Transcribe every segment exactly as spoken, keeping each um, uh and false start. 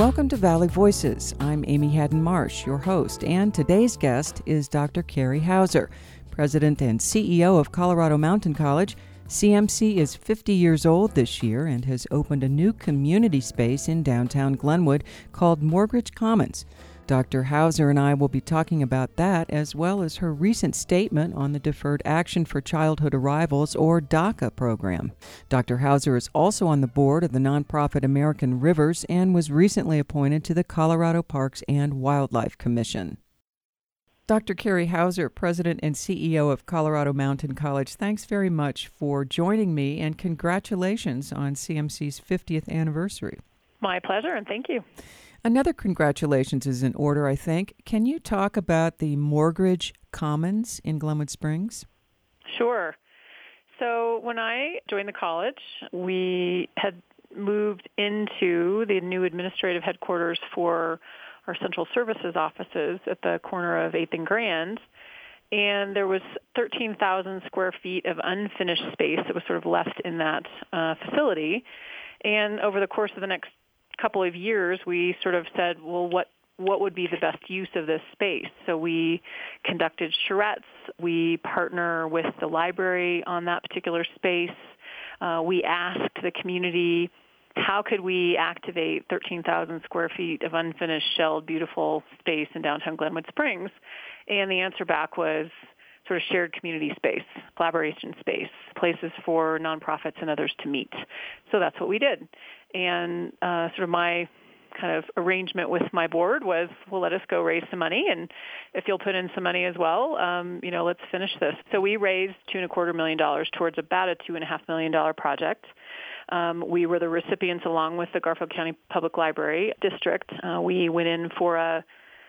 Welcome to Valley Voices. I'm Amy Haddon-Marsh, your host, and today's guest is Doctor Carrie Hauser, President and C E O of Colorado Mountain College. C M C is fifty years old this year and has opened a new community space in downtown Glenwood called Morgridge Commons. Doctor Hauser and I will be talking about that, as well as her recent statement on the Deferred Action for Childhood Arrivals, or DACA program. Doctor Hauser is also on the board of the nonprofit American Rivers and was recently appointed to the Colorado Parks and Wildlife Commission. Doctor Carrie Hauser, President and C E O of Colorado Mountain College, thanks very much for joining me, and congratulations on C M C's fiftieth anniversary. My pleasure, and thank you. Another congratulations is in order, I think. Can you talk about the Morgridge Commons in Glenwood Springs? Sure. So when I joined the college, we had moved into the new administrative headquarters for our central services offices at the corner of eighth and Grand. And there was thirteen thousand square feet of unfinished space that was sort of left in that uh, facility. And over the course of the next couple of years, we sort of said, well, what what would be the best use of this space? So we conducted charrettes. We partner with the library on that particular space. Uh, we asked the community, how could we activate thirteen thousand square feet of unfinished, shelled, beautiful space in downtown Glenwood Springs? And the answer back was sort of shared community space, collaboration space, places for nonprofits and others to meet. So that's what we did. And uh, sort of my kind of arrangement with my board was, well, let us go raise some money, and if you'll put in some money as well, um, you know, let's finish this. So we raised two and a quarter million dollars towards about a two and a half million dollar project. Um, we were the recipients, along with the Garfield County Public Library District. Uh, we went in for a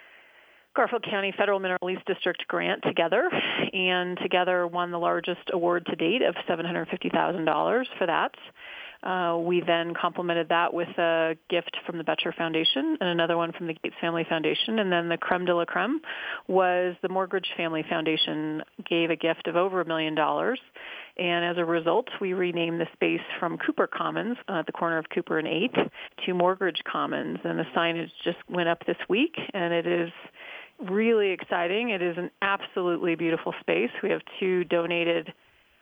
Garfield County Federal Mineral Lease District grant together, and together won the largest award to date of seven hundred fifty thousand dollars for that. Uh, we then complemented that with a gift from the Betcher Foundation and another one from the Gates Family Foundation. And then the creme de la creme was the Morgridge Family Foundation gave a gift of over a million dollars. And as a result, we renamed the space from Cooper Commons uh, at the corner of Cooper and eighth to Morgridge Commons. And the signage just went up this week, and it is really exciting. It is an absolutely beautiful space. We have two donated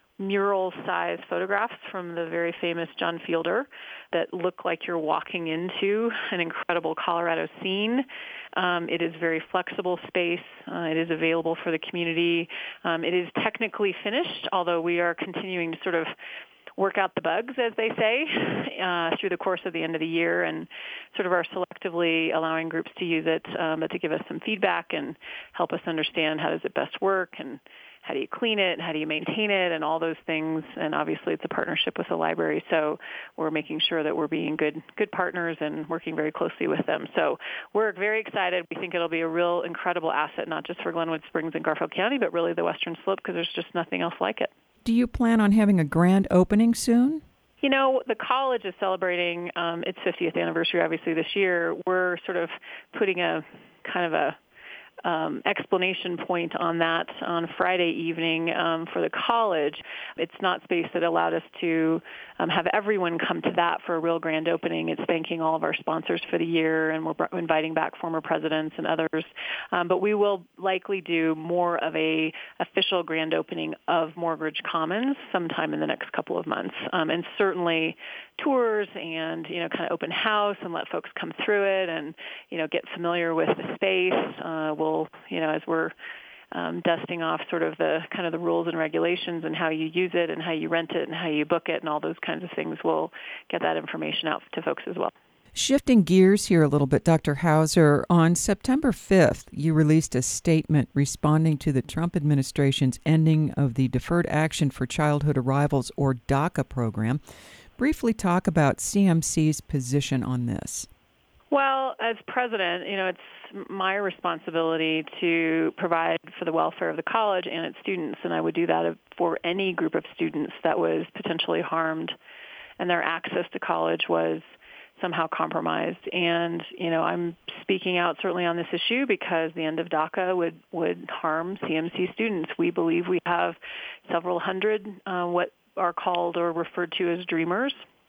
mural-sized photographs from the very famous John Fielder that look like you're walking into an incredible Colorado scene. Um, it is very flexible space. Uh, it is available for the community. Um, it is technically finished, although we are continuing to sort of work out the bugs, as they say, uh, through the course of the end of the year, and sort of are selectively allowing groups to use it, um, but to give us some feedback and help us understand how does it best work, and how do you clean it, how do you maintain it, and all those things. And obviously it's a partnership with the library, so we're making sure that we're being good good partners and working very closely with them. So we're very excited. We think it'll be a real incredible asset, not just for Glenwood Springs and Garfield County, but really the Western Slope, because there's just nothing else like it. Do you plan on having a grand opening soon? You know, the college is celebrating um, its fiftieth anniversary, obviously, this year. We're sort of putting a kind of a Um, explanation point on that on Friday evening um, for the college. It's not space that allowed us to um, have everyone come to that for a real grand opening. It's thanking all of our sponsors for the year, and we're inviting back former presidents and others. Um, but we will likely do more of a official grand opening of Morgridge Commons sometime in the next couple of months. Um, and certainly tours and, you know, kind of open house and let folks come through it and, you know, get familiar with the space. Uh, we'll, you know, as we're um, dusting off sort of the kind of the rules and regulations and how you use it and how you rent it and how you book it and all those kinds of things, we'll get that information out to folks as well. Shifting gears here a little bit, Doctor Hauser, on September fifth, you released a statement responding to the Trump administration's ending of the Deferred Action for Childhood Arrivals, or DACA program. Briefly talk about C M C's position on this. Well, as president, you know, it's my responsibility to provide for the welfare of the college and its students, and I would do that for any group of students that was potentially harmed and their access to college was somehow compromised. And, you know, I'm speaking out certainly on this issue because the end of DACA would, would harm C M C students. We believe we have several hundred uh, what are called or referred to as dreamers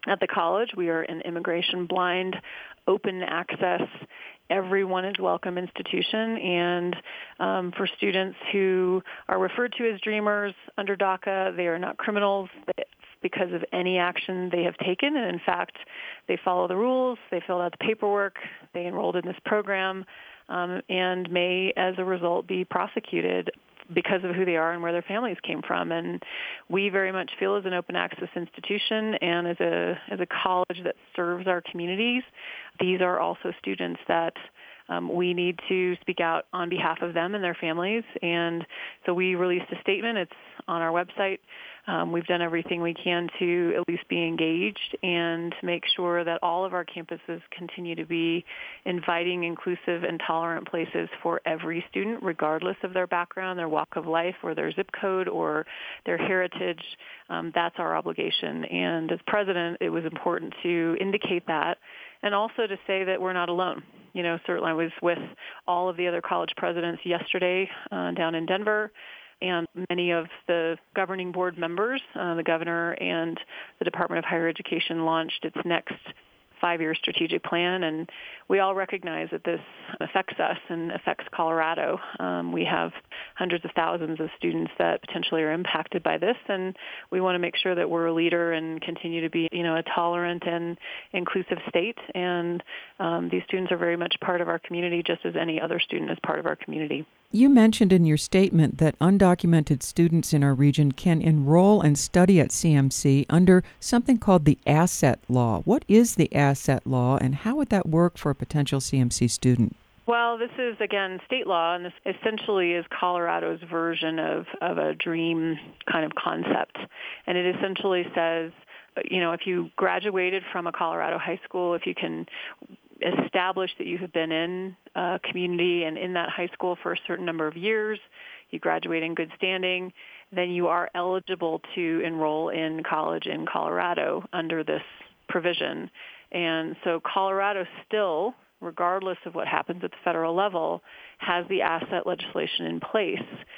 At the college, we are an immigration blind, open access, everyone is welcome institution. And um, for students who are referred to as dreamers under DACA, they are not criminals because of any action they have taken. And in fact, they follow the rules, they filled out the paperwork, they enrolled in this program, um, and may, as a result, be prosecuted because of who they are and where their families came from. And we very much feel as an open access institution and as a as a college that serves our communities, these are also students that um, we need to speak out on behalf of them and their families. And so we released a statement. It's on our website. Um, we've done everything we can to at least be engaged and make sure that all of our campuses continue to be inviting, inclusive, and tolerant places for every student, regardless of their background, their walk of life, or their zip code, or their heritage. Um, that's our obligation. And as president, it was important to indicate that and also to say that we're not alone. You know, certainly I was with all of the other college presidents yesterday uh, down in Denver, and many of the governing board members, uh, the governor and the Department of Higher Education launched its next five-year strategic plan, and we all recognize that this affects us and affects Colorado. Um, we have hundreds of thousands of students that potentially are impacted by this, and we want to make sure that we're a leader and continue to be, you know, a tolerant and inclusive state. And um, these students are very much part of our community, just as any other student is part of our community. You mentioned in your statement that undocumented students in our region can enroll and study at C M C under something called the Asset Law. What is the Asset Law, and how would that work for a potential C M C student? Well, this is, again, state law, and this essentially is Colorado's version of, of a dream kind of concept. And it essentially says, you know, if you graduated from a Colorado high school, if you can establish that you have been in a community and in that high school for a certain number of years, you graduate in good standing, then you are eligible to enroll in college in Colorado under this provision. And so Colorado still, regardless of what happens at the federal level, has the asset legislation in place.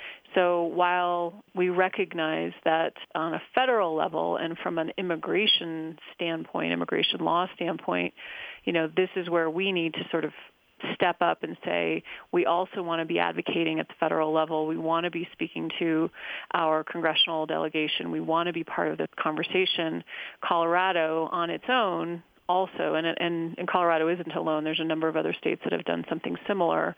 So while we recognize that on a federal level and from an immigration standpoint, immigration law standpoint, you know, this is where we need to sort of step up and say we also want to be advocating at the federal level. We want to be speaking to our congressional delegation. We want to be part of this conversation. Colorado on its own also, and, and, and Colorado isn't alone, there's a number of other states that have done something similar,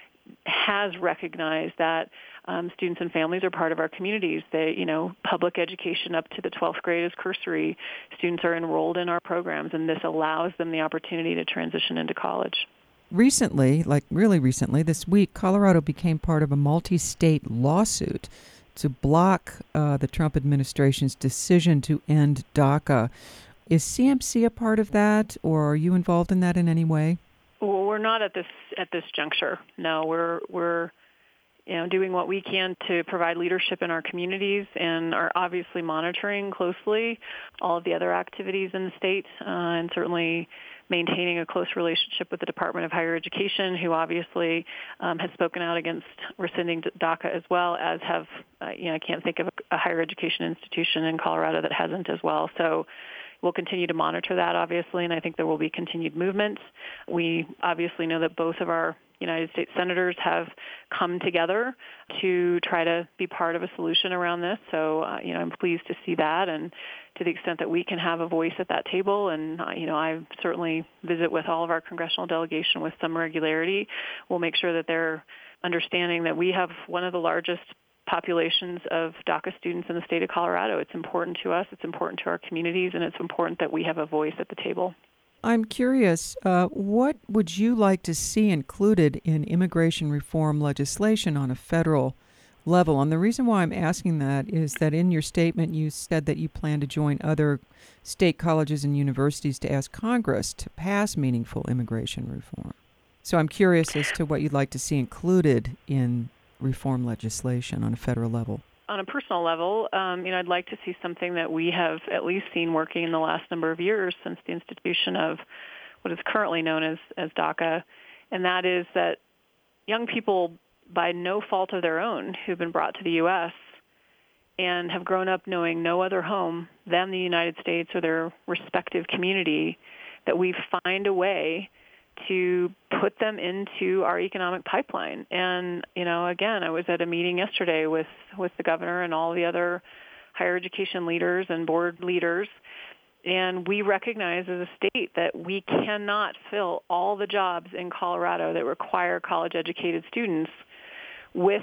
has recognized that um, students and families are part of our communities. They, you know, public education up to the twelfth grade is cursory. Students are enrolled in our programs, and this allows them the opportunity to transition into college. Recently, like really recently, this week, Colorado became part of a multi-state lawsuit to block uh, the Trump administration's decision to end DACA. Is C M C a part of that, or are you involved in that in any way? Well, we're not at this at this juncture. No, we're we're you know doing what we can to provide leadership in our communities, and are obviously monitoring closely all of the other activities in the state, uh, and certainly maintaining a close relationship with the Department of Higher Education, who obviously um, has spoken out against rescinding DACA, as well as have uh, you know I can't think of a, a higher education institution in Colorado that hasn't as well. So we'll continue to monitor that, obviously, and I think there will be continued movement. We obviously know that both of our United States senators have come together to try to be part of a solution around this. So, uh, you know, I'm pleased to see that, and to the extent that we can have a voice at that table, and, uh, you know, I certainly visit with all of our congressional delegation with some regularity. We'll make sure that they're understanding that we have one of the largest populations of DACA students in the state of Colorado. It's important to us, it's important to our communities, and it's important that we have a voice at the table. I'm curious, uh, what would you like to see included in immigration reform legislation on a federal level? And the reason why I'm asking that is that in your statement you said that you plan to join other state colleges and universities to ask Congress to pass meaningful immigration reform. So I'm curious as to what you'd like to see included in reform legislation on a federal level. On a personal level, um, you know, I'd like to see something that we have at least seen working in the last number of years since the institution of what is currently known as, as DACA, and that is that young people, by no fault of their own, who've been brought to the U S and have grown up knowing no other home than the United States or their respective community, that we find a way to put them into our economic pipeline. And, you know, again, I was at a meeting yesterday with, with the governor and all the other higher education leaders and board leaders, and we recognize as a state that we cannot fill all the jobs in Colorado that require college-educated students with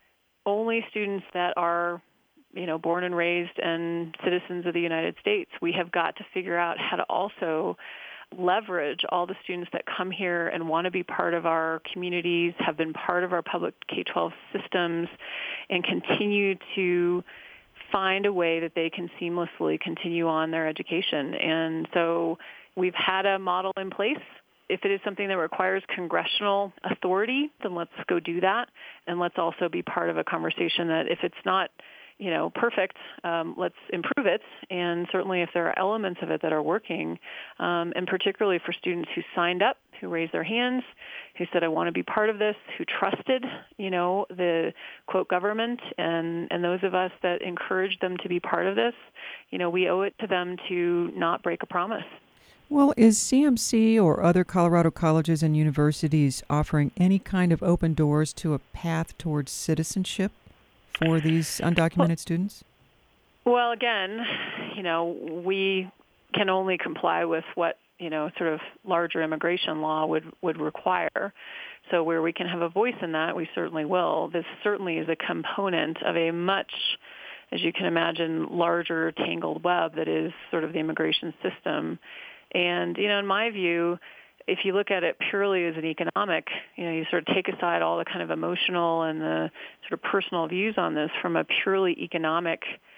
only students that are, you know, born and raised and citizens of the United States. We have got to figure out how to also leverage all the students that come here and want to be part of our communities, have been part of our public K twelve systems, and continue to find a way that they can seamlessly continue on their education. And so we've had a model in place. If it is something that requires congressional authority, then let's go do that. And let's also be part of a conversation that if it's not, you know, perfect, um, let's improve it. And certainly if there are elements of it that are working, um, and particularly for students who signed up, who raised their hands, who said, I want to be part of this, who trusted, you know, the, quote, government, and, and those of us that encouraged them to be part of this, you know, we owe it to them to not break a promise. Well, is C M C or other Colorado colleges and universities offering any kind of open doors to a path towards citizenship for these undocumented well, students? Well, again, you know, we can only comply with what, you know, sort of larger immigration law would, would require. So where we can have a voice in that, we certainly will. This certainly is a component of a much, as you can imagine, larger tangled web that is sort of the immigration system. And, you know, in my view, if you look at it purely as an economic, you know, you sort of take aside all the kind of emotional and the sort of personal views on this from a purely economic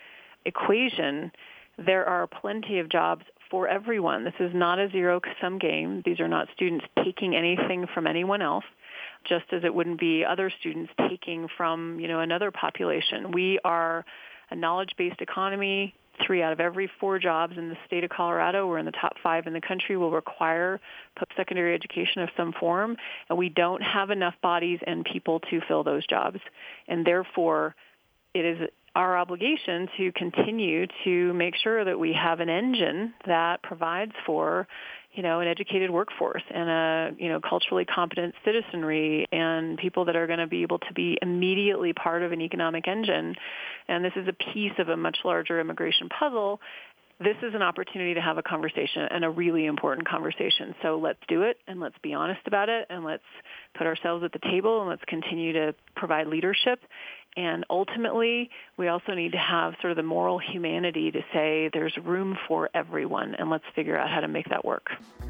equation, there are plenty of jobs for everyone. This is not a zero-sum game. These are not students taking anything from anyone else, just as it wouldn't be other students taking from, you know, another population. We are a knowledge-based economy. Three out of every four jobs in the state of Colorado, we're in the top five in the country, will require post-secondary education of some form, and we don't have enough bodies and people to fill those jobs. And therefore, it is our obligation to continue to make sure that we have an engine that provides for, you know, an educated workforce and a, you know, culturally competent citizenry and people that are going to be able to be immediately part of an economic engine. And this is a piece of a much larger immigration puzzle. This is an opportunity to have a conversation, and a really important conversation. So let's do it, and let's be honest about it, and let's put ourselves at the table, and let's continue to provide leadership. And ultimately, we also need to have sort of the moral humanity to say there's room for everyone, and let's figure out how to make that work.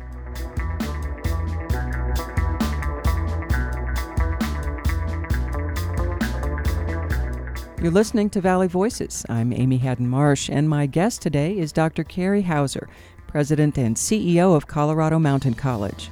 You're listening to Valley Voices. I'm Amy Haddon Marsh, and my guest today is Doctor Carrie Hauser, President and C E O of Colorado Mountain College.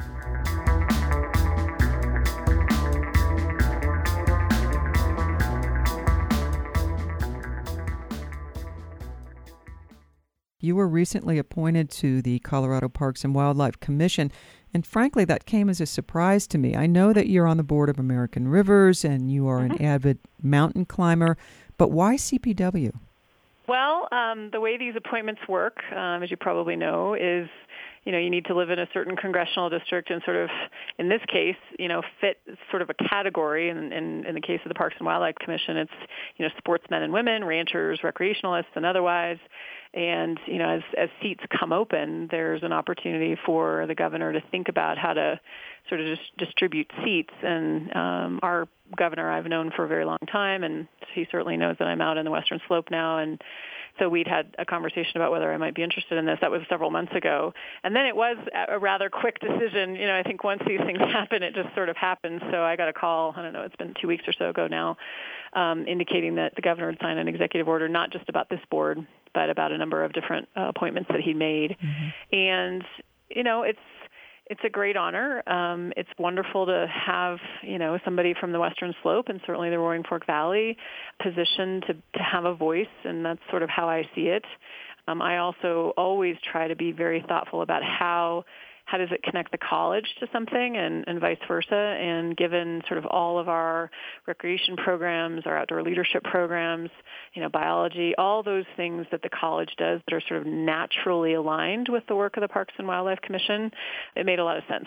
You were recently appointed to the Colorado Parks and Wildlife Commission, and frankly, that came as a surprise to me. I know that you're on the board of American Rivers and you are mm-hmm. an avid mountain climber, but why C P W? Well, um, the way these appointments work, um, as you probably know, is, you know, you need to live in a certain congressional district and sort of, in this case, you know, fit sort of a category. In, in, in the case of the Parks and Wildlife Commission, it's, you know, sportsmen and women, ranchers, recreationalists, and otherwise. And, you know, as, as seats come open, there's an opportunity for the governor to think about how to sort of just distribute seats. And um, our governor I've known for a very long time, and he certainly knows that I'm out in the Western Slope now. And so we'd had a conversation about whether I might be interested in this. That was several months ago. And then it was a rather quick decision. You know, I think once these things happen, it just sort of happens. So I got a call, I don't know, it's been two weeks or so ago now, um, indicating that the governor had signed an executive order, not just about this board, but about a number of different uh, appointments that he made. Mm-hmm. And, you know, it's it's a great honor. Um, it's wonderful to have, you know, somebody from the Western Slope and certainly the Roaring Fork Valley positioned to, to have a voice, and that's sort of how I see it. Um, I also always try to be very thoughtful about how how does it connect the college to something and, and vice versa. And given sort of all of our recreation programs, our outdoor leadership programs, you know, biology, all those things that the college does that are sort of naturally aligned with the work of the Parks and Wildlife Commission, it made a lot of sense.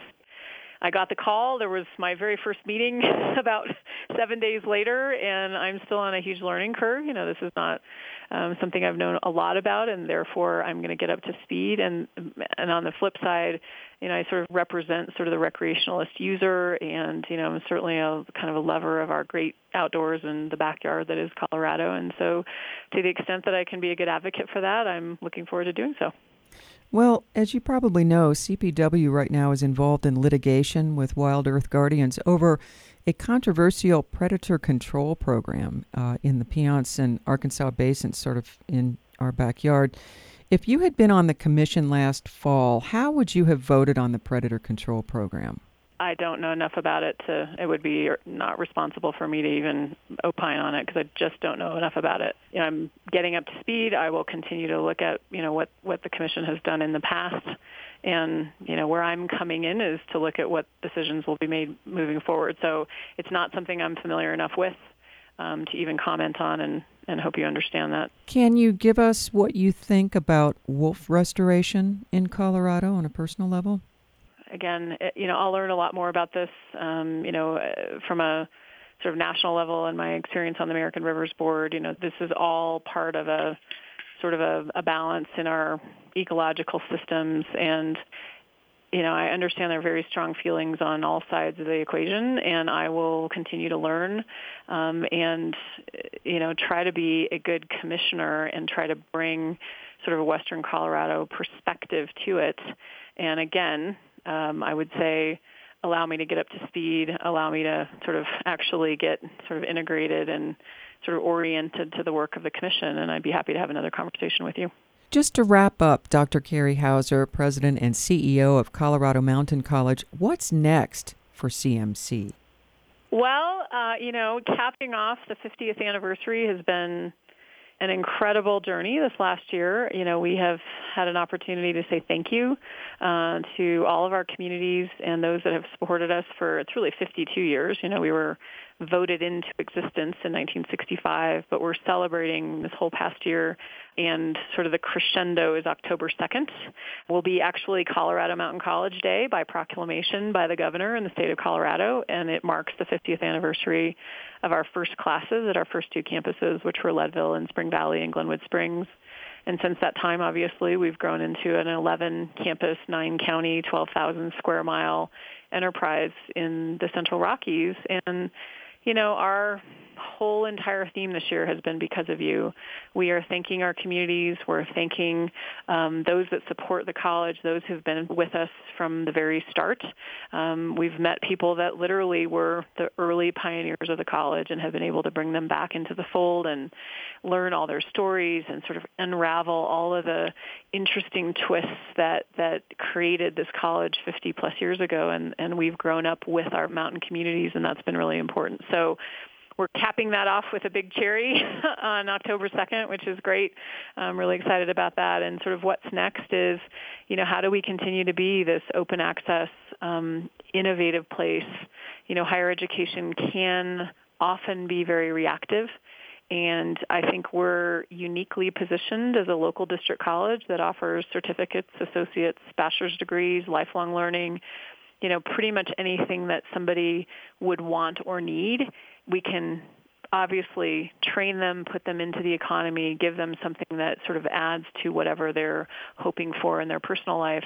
I got the call. There was my very first meeting about seven days later, and I'm still on a huge learning curve. You know, this is not um, something I've known a lot about, and therefore I'm going to get up to speed. And and on the flip side, you know, I sort of represent sort of the recreationalist user, and, you know, I'm certainly a kind of a lover of our great outdoors and the backyard that is Colorado. And so to the extent that I can be a good advocate for that, I'm looking forward to doing so. Well, as you probably know, C P W right now is involved in litigation with Wild Earth Guardians over a controversial predator control program uh, in the Piceance and Arkansas Basin, sort of in our backyard. If you had been on the commission last fall, how would you have voted on the predator control program? I don't know enough about it to, it would be not responsible for me to even opine on it because I just don't know enough about it. You know, I'm getting up to speed. I will continue to look at, you know, what, what the commission has done in the past. And, you know, where I'm coming in is to look at what decisions will be made moving forward. So it's not something I'm familiar enough with um, to even comment on, and, and hope you understand that. Can you give us what you think about wolf restoration in Colorado on a personal level? Again, you know, I'll learn a lot more about this, um, you know, from a sort of national level and my experience on the American Rivers Board. You know, this is all part of a sort of a, a balance in our ecological systems. And, you know, I understand there are very strong feelings on all sides of the equation, and I will continue to learn um, and, you know, try to be a good commissioner and try to bring sort of a Western Colorado perspective to it. And again, Um, I would say allow me to get up to speed, allow me to sort of actually get sort of integrated and sort of oriented to the work of the commission, and I'd be happy to have another conversation with you. Just to wrap up, Doctor Carrie Hauser, President and C E O of Colorado Mountain College, what's next for C M C? Well, uh, you know, capping off the fiftieth anniversary has been an incredible journey this last year. You know, we have had an opportunity to say thank you uh, to all of our communities and those that have supported us for, it's really fifty-two years. You know, we were voted into existence in nineteen sixty-five, but we're celebrating this whole past year, and sort of the crescendo is October second. Will be actually Colorado Mountain College Day by proclamation by the governor in the state of Colorado, and it marks the fiftieth anniversary of our first classes at our first two campuses, which were Leadville and Spring Valley and Glenwood Springs. And since that time, obviously, we've grown into an eleven-campus, nine-county, twelve thousand square mile enterprise in the Central Rockies. And, you know, our whole entire theme this year has been because of you. We are thanking our communities. We're thanking um, those that support the college, those who've been with us from the very start. Um, we've met people that literally were the early pioneers of the college and have been able to bring them back into the fold and learn all their stories and sort of unravel all of the interesting twists that, that created this college fifty plus years ago. And, and we've grown up with our mountain communities, and that's been really important. So we're capping that off with a big cherry on October second, which is great. I'm really excited about that. And sort of what's next is, you know, how do we continue to be this open access, um, innovative place? You know, higher education can often be very reactive. And I think we're uniquely positioned as a local district college that offers certificates, associates, bachelor's degrees, lifelong learning, you know, pretty much anything that somebody would want or need. We can obviously train them, put them into the economy, give them something that sort of adds to whatever they're hoping for in their personal life,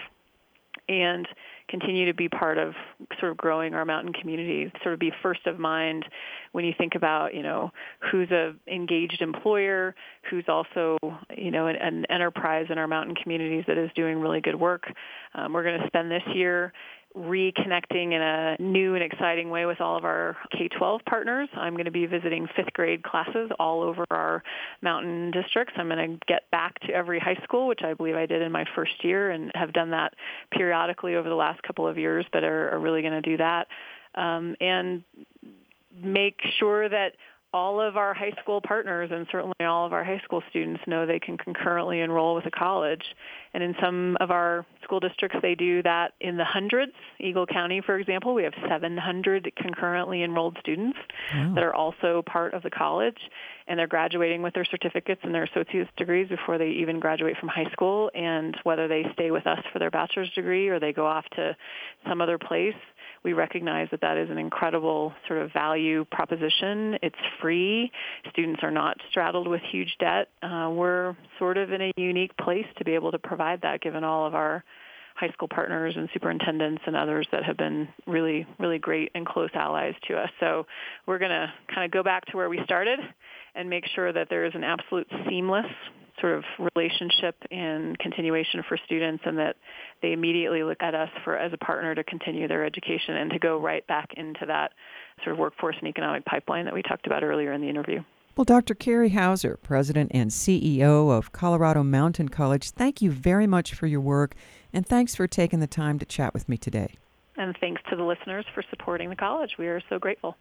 and continue to be part of sort of growing our mountain community, sort of be first of mind when you think about, you know, who's a engaged employer, who's also, you know, an, an enterprise in our mountain communities that is doing really good work. Um, we're going to spend this year reconnecting in a new and exciting way with all of our K twelve partners. I'm going to be visiting fifth grade classes all over our mountain districts. I'm going to get back to every high school, which I believe I did in my first year, and have done that periodically over the last couple of years, but are, are really going to do that. Um, and make sure that all of our high school partners and certainly all of our high school students know they can concurrently enroll with a college. And in some of our school districts, they do that in the hundreds. Eagle County, for example, we have seven hundred concurrently enrolled students wow. that are also part of the college, and they're graduating with their certificates and their associate's degrees before they even graduate from high school. And whether they stay with us for their bachelor's degree or they go off to some other place, we recognize that that is an incredible sort of value proposition. It's free. Students are not straddled with huge debt. Uh, we're sort of in a unique place to be able to provide that, given all of our high school partners and superintendents and others that have been really, really great and close allies to us. So we're going to kind of go back to where we started and make sure that there is an absolute seamless sort of relationship and continuation for students, and that they immediately look at us for as a partner to continue their education and to go right back into that sort of workforce and economic pipeline that we talked about earlier in the interview. Well, Doctor Carrie Hauser, President and C E O of Colorado Mountain College, thank you very much for your work, and thanks for taking the time to chat with me today. And thanks to the listeners for supporting the college. We are so grateful.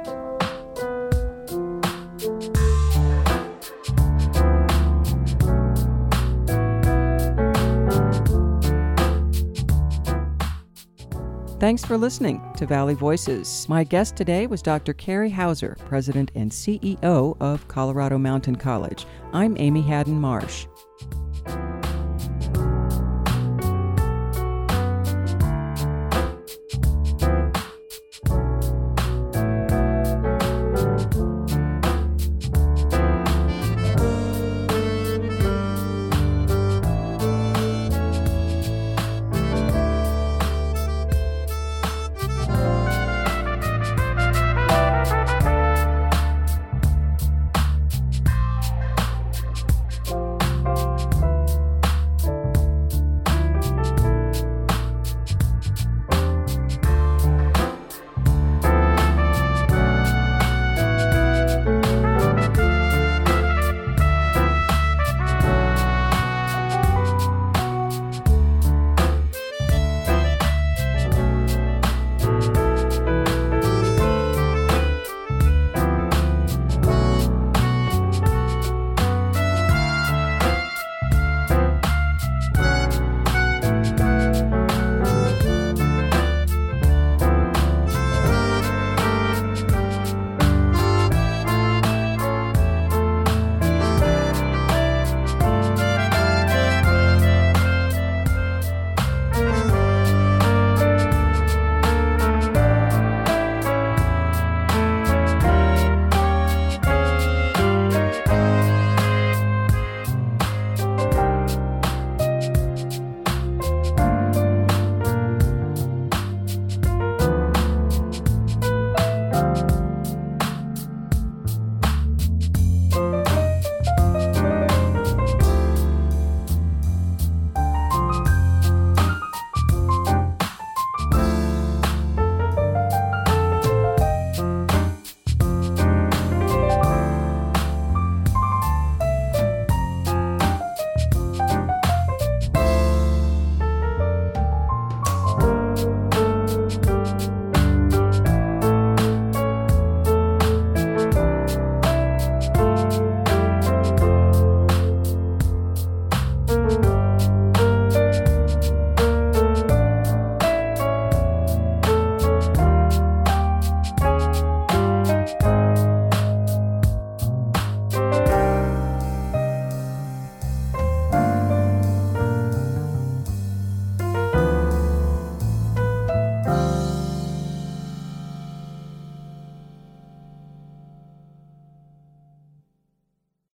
Thanks for listening to Valley Voices. My guest today was Doctor Carrie Hauser, President and C E O of Colorado Mountain College. I'm Amy Haddon Marsh.